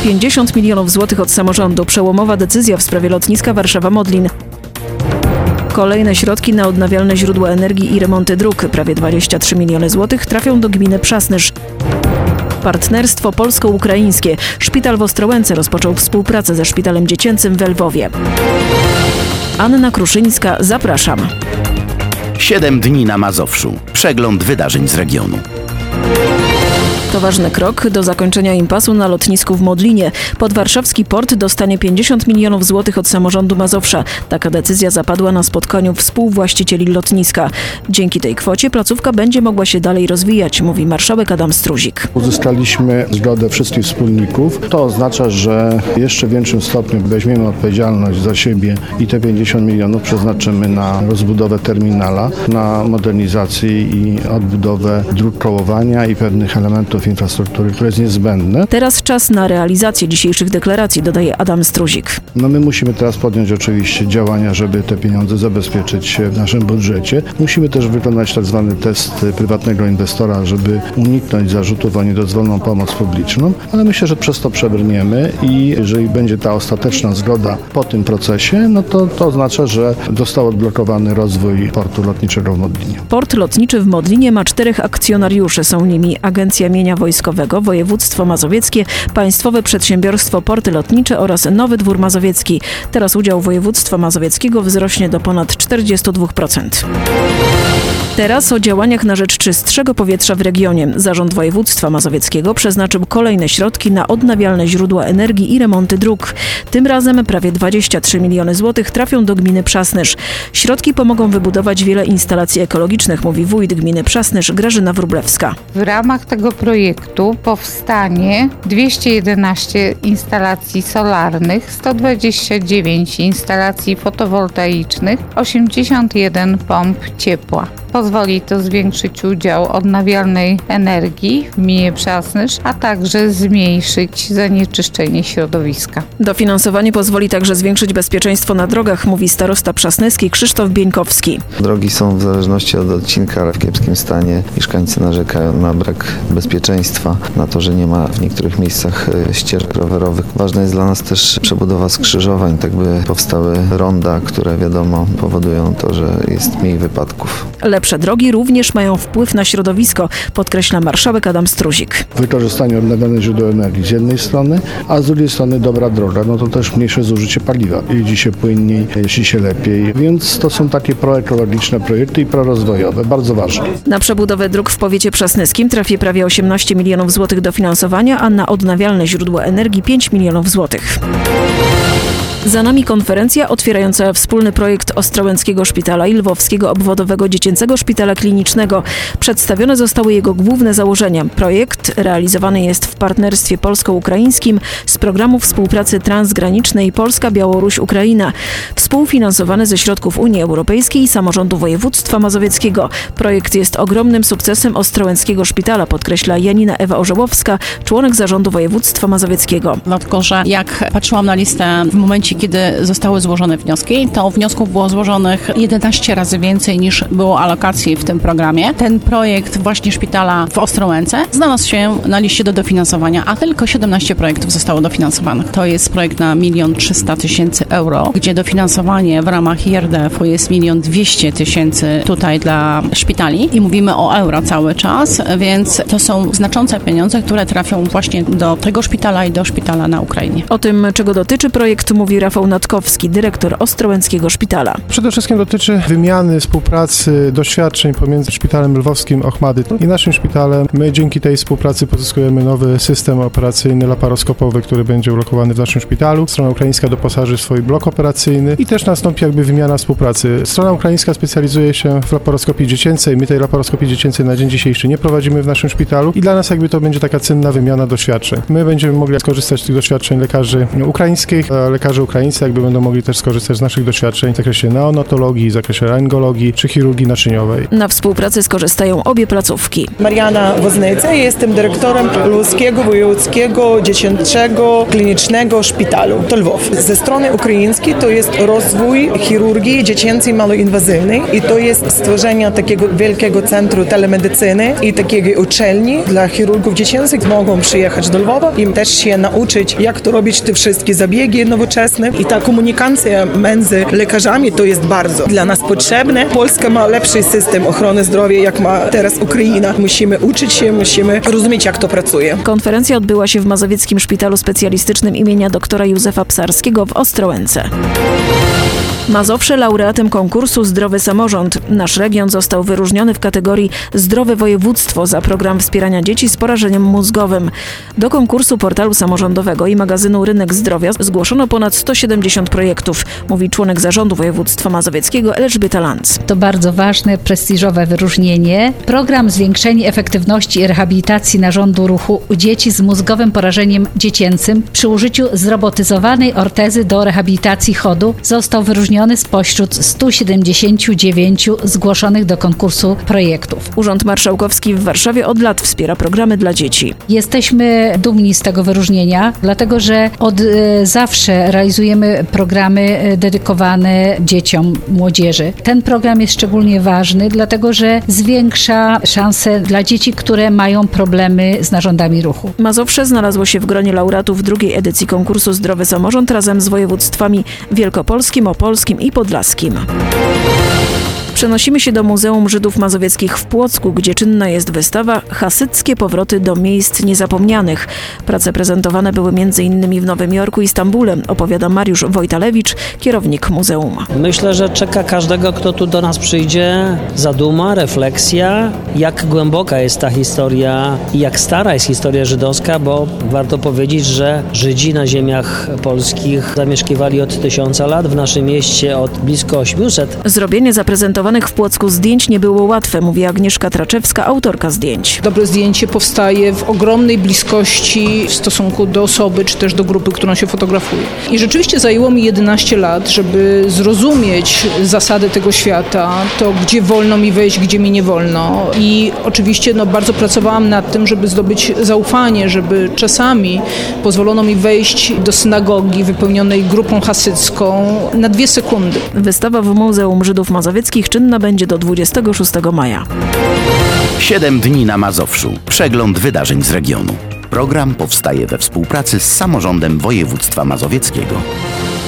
50 milionów złotych od samorządu. Przełomowa decyzja w sprawie lotniska Warszawa-Modlin. Kolejne środki na odnawialne źródła energii i remonty dróg, prawie 23 miliony złotych, trafią do gminy Przasnysz. Partnerstwo polsko-ukraińskie. Szpital w Ostrołęce rozpoczął współpracę ze szpitalem dziecięcym w Lwowie. Anna Kruszyńska, zapraszam. 7 dni na Mazowszu. Przegląd wydarzeń z regionu. To ważny krok do zakończenia impasu na lotnisku w Modlinie. Podwarszawski port dostanie 50 milionów złotych od samorządu Mazowsza. Taka decyzja zapadła na spotkaniu współwłaścicieli lotniska. Dzięki tej kwocie placówka będzie mogła się dalej rozwijać, mówi marszałek Adam Struzik. Uzyskaliśmy zgodę wszystkich wspólników. To oznacza, że w jeszcze większym stopniu weźmiemy odpowiedzialność za siebie i te 50 milionów przeznaczymy na rozbudowę terminala, na modernizację i odbudowę dróg kołowania i pewnych elementów infrastruktury, które jest niezbędne. Teraz czas na realizację dzisiejszych deklaracji, dodaje Adam Struzik. My musimy teraz podjąć oczywiście działania, żeby te pieniądze zabezpieczyć w naszym budżecie. Musimy też wykonać tak zwany test prywatnego inwestora, żeby uniknąć zarzutów o niedozwoloną pomoc publiczną, ale myślę, że przez to przebrniemy i jeżeli będzie ta ostateczna zgoda po tym procesie, no to oznacza, że został odblokowany rozwój portu lotniczego w Modlinie. Port lotniczy w Modlinie ma 4 akcjonariuszy. Są nimi Agencja Mienia Wojskowego, Województwo Mazowieckie, Państwowe Przedsiębiorstwo Porty Lotnicze oraz Nowy Dwór Mazowiecki. Teraz udział województwa mazowieckiego wzrośnie do ponad 42%. Teraz o działaniach na rzecz czystszego powietrza w regionie. Zarząd Województwa Mazowieckiego przeznaczył kolejne środki na odnawialne źródła energii i remonty dróg. Tym razem prawie 23 miliony złotych trafią do gminy Przasnysz. Środki pomogą wybudować wiele instalacji ekologicznych, mówi wójt gminy Przasnysz Grażyna Wróblewska. W ramach tego projektu powstanie 211 instalacji solarnych, 129 instalacji fotowoltaicznych, 81 pomp ciepła. Pozwoli to zwiększyć udział odnawialnej energii w gminie Przasnysz, a także zmniejszyć zanieczyszczenie środowiska. Dofinansowanie pozwoli także zwiększyć bezpieczeństwo na drogach, mówi starosta przasnyski Krzysztof Bieńkowski. Drogi są w zależności od odcinka w kiepskim stanie. Mieszkańcy narzekają na brak bezpieczeństwa, na to, że nie ma w niektórych miejscach ścieżek rowerowych. Ważna jest dla nas też przebudowa skrzyżowań, tak by powstały ronda, które wiadomo powodują to, że jest mniej wypadków. Lepsze drogi również mają wpływ na środowisko, podkreśla marszałek Adam Struzik. Wykorzystanie odnawialnych źródeł energii z jednej strony, a z drugiej strony dobra droga, no to też mniejsze zużycie paliwa. Jeździ się płynniej, jeździ się lepiej, więc to są takie proekologiczne projekty i prorozwojowe, bardzo ważne. Na przebudowę dróg w powiecie przasnyskim trafi prawie 18 milionów złotych dofinansowania, a na odnawialne źródła energii 5 milionów złotych. Za nami konferencja otwierająca wspólny projekt Ostrołęckiego Szpitala i Lwowskiego Obwodowego Dziecięcego Szpitala Klinicznego. Przedstawione zostały jego główne założenia. Projekt realizowany jest w partnerstwie polsko-ukraińskim z programu współpracy transgranicznej Polska-Białoruś-Ukraina, współfinansowany ze środków Unii Europejskiej i samorządu województwa mazowieckiego. Projekt jest ogromnym sukcesem Ostrołęckiego Szpitala, podkreśla Janina Ewa Orzełowska, członek zarządu województwa mazowieckiego. Dlatego, że jak patrzyłam na listę w momencie, kiedy zostały złożone wnioski, to wniosków było złożonych 11 razy więcej niż było alokacji w tym programie. Ten projekt właśnie szpitala w Ostrołęce znalazł się na liście do dofinansowania, a tylko 17 projektów zostało dofinansowanych. To jest projekt na 1 300 000 euro, gdzie dofinansowanie w ramach IRDF-u jest 1 200 000 tutaj dla szpitali i mówimy o euro cały czas, więc to są znaczące pieniądze, które trafią właśnie do tego szpitala i do szpitala na Ukrainie. O tym, czego dotyczy projekt, mówi Rafał Natkowski, dyrektor Ostrołęckiego Szpitala. Przede wszystkim dotyczy wymiany, współpracy, doświadczeń pomiędzy Szpitalem Lwowskim Ochmady i naszym szpitalem. My dzięki tej współpracy pozyskujemy nowy system operacyjny laparoskopowy, który będzie ulokowany w naszym szpitalu. Strona ukraińska doposaży swój blok operacyjny i też nastąpi jakby wymiana współpracy. Strona ukraińska specjalizuje się w laparoskopii dziecięcej. My tej laparoskopii dziecięcej na dzień dzisiejszy nie prowadzimy w naszym szpitalu i dla nas jakby to będzie taka cenna wymiana doświadczeń. My będziemy mogli skorzystać z tych doświadczeń lekarzy ukraińskich Ukraińcy jakby będą mogli też skorzystać z naszych doświadczeń w zakresie neonatologii, w zakresie laryngologii czy chirurgii naczyniowej. Na współpracy skorzystają obie placówki. Mariana Woznyca, jestem dyrektorem Lwowskiego Wojewódzkiego Dziecięcego Klinicznego Szpitalu to Lwów. Ze strony ukraińskiej to jest rozwój chirurgii dziecięcej maloinwazyjnej i to jest stworzenie takiego wielkiego centrum telemedycyny i takiej uczelni dla chirurgów dziecięcych. Mogą przyjechać do Lwowa i też się nauczyć, jak to robić te wszystkie zabiegi nowoczesne. I ta komunikacja między lekarzami to jest bardzo dla nas potrzebne. Polska ma lepszy system ochrony zdrowia, jak ma teraz Ukraina. Musimy uczyć się, musimy rozumieć, jak to pracuje. Konferencja odbyła się w Mazowieckim Szpitalu Specjalistycznym imienia doktora Józefa Psarskiego w Ostrołęce. Mazowsze laureatem konkursu Zdrowy Samorząd. Nasz region został wyróżniony w kategorii Zdrowe Województwo za program wspierania dzieci z porażeniem mózgowym. Do konkursu portalu samorządowego i magazynu Rynek Zdrowia zgłoszono ponad 170 projektów, mówi członek zarządu województwa mazowieckiego Elżbieta Lanz. To bardzo ważne, prestiżowe wyróżnienie. Program Zwiększenie Efektywności i Rehabilitacji Narządu Ruchu u dzieci z mózgowym porażeniem dziecięcym przy użyciu zrobotyzowanej ortezy do rehabilitacji chodu został wyróżniony spośród 179 zgłoszonych do konkursu projektów. Urząd Marszałkowski w Warszawie od lat wspiera programy dla dzieci. Jesteśmy dumni z tego wyróżnienia, dlatego że od zawsze realizujemy programy dedykowane dzieciom, młodzieży. Ten program jest szczególnie ważny, dlatego że zwiększa szanse dla dzieci, które mają problemy z narządami ruchu. Mazowsze znalazło się w gronie laureatów drugiej edycji konkursu Zdrowy Samorząd razem z województwami wielkopolskim, opolskim i podlaskim. Przenosimy się do Muzeum Żydów Mazowieckich w Płocku, gdzie czynna jest wystawa Hasyckie powroty do miejsc niezapomnianych. Prace prezentowane były m.in. w Nowym Jorku i Stambule, opowiada Mariusz Wojtalewicz, kierownik muzeum. Myślę, że czeka każdego, kto tu do nas przyjdzie, zaduma, refleksja, jak głęboka jest ta historia i jak stara jest historia żydowska, bo warto powiedzieć, że Żydzi na ziemiach polskich zamieszkiwali od 1000 lat, w naszym mieście od blisko 800. Zrobienie zaprezentowanych w Płocku zdjęć nie było łatwe, mówi Agnieszka Traczewska, autorka zdjęć. Dobre zdjęcie powstaje w ogromnej bliskości w stosunku do osoby, czy też do grupy, którą się fotografuje. I rzeczywiście zajęło mi 11 lat, żeby zrozumieć zasady tego świata, to gdzie wolno mi wejść, gdzie mi nie wolno. I oczywiście bardzo pracowałam nad tym, żeby zdobyć zaufanie, żeby czasami pozwolono mi wejść do synagogi wypełnionej grupą hasycką na 2 sekundy. Wystawa w Muzeum Żydów Mazowieckich czynna będzie do 26 maja. 7 dni na Mazowszu. Przegląd wydarzeń z regionu. Program powstaje we współpracy z Samorządem Województwa Mazowieckiego.